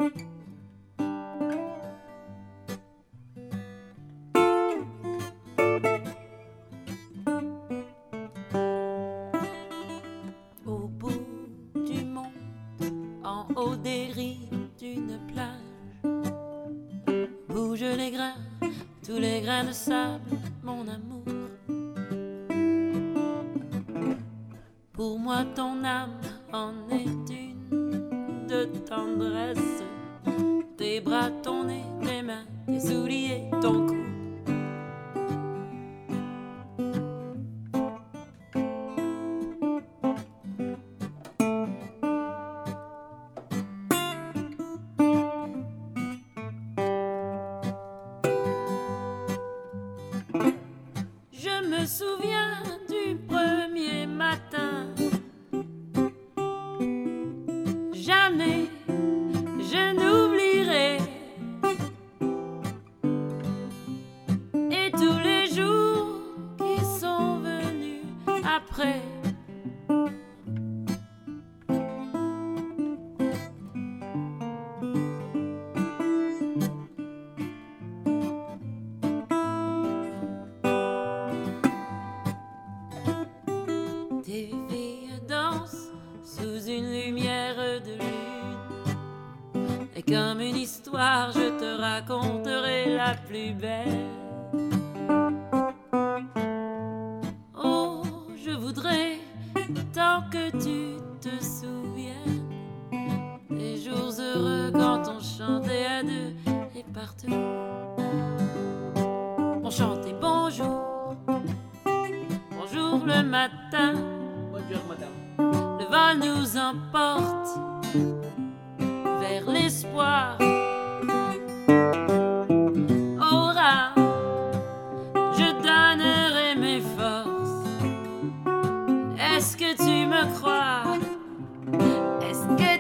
Au bout du monde, en haut des rives d'une plage, bouge les grains, tous les grains de sable, mon amour. Pour moi ton âme en est une de tendresse, tes bras, ton nez, tes mains, tes souliers, ton cou. Je me souviens du premier matin. Jamais je n'oublierai. Et tous les jours qui sont venus après. Tes filles dansent sous une lumière de lune, et comme une histoire je te raconterai la plus belle. Oh, je voudrais tant que tu te souviennes des jours heureux quand on chantait à deux et partout. On chantait bonjour, bonjour le matin. Bonjour madame. Le vent nous emporte vers l'espoir. Aura, je donnerai mes forces. Est-ce que tu me crois? Est-ce que